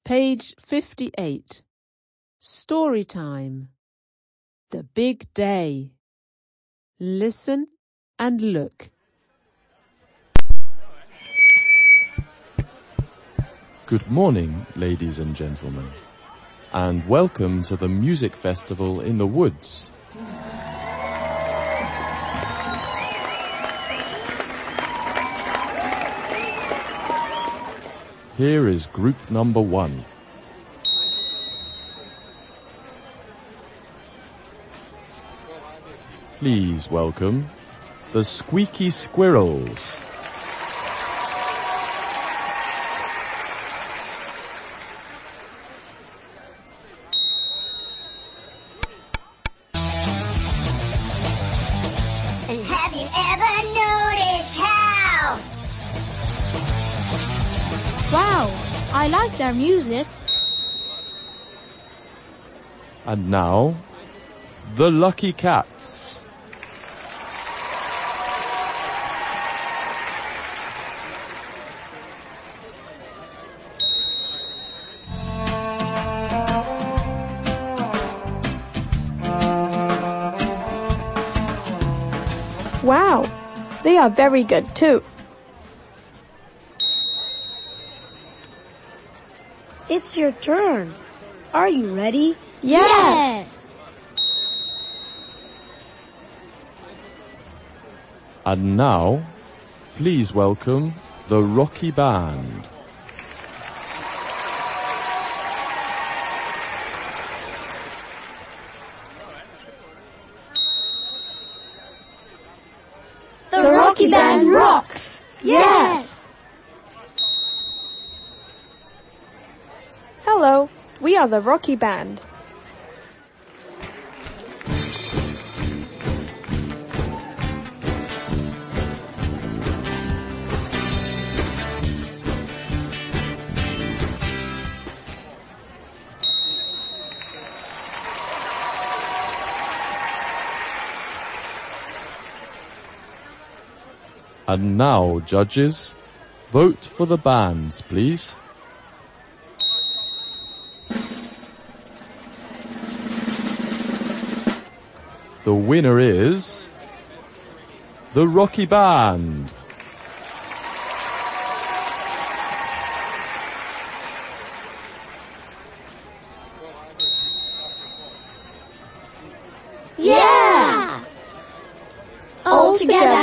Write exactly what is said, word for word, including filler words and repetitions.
Page fifty-eight. Story time. The big day. Listen and look. Good morning, ladies and gentlemen, and welcome to the music festival in the woods. Here is group number one. Please welcome the Squeaky Squirrels. And have you ever noticed how? Wow, I like their music. And now, the Lucky Cats. Wow, they are very good too. It's your turn. Are you ready? Yes! And now, please welcome the Rocky Band. The Rocky Band rocks! Yes! Hello, we are the Rocky Band. And now, judges, vote for the bands, please. The winner is the Rocky Band. Yeah! All together.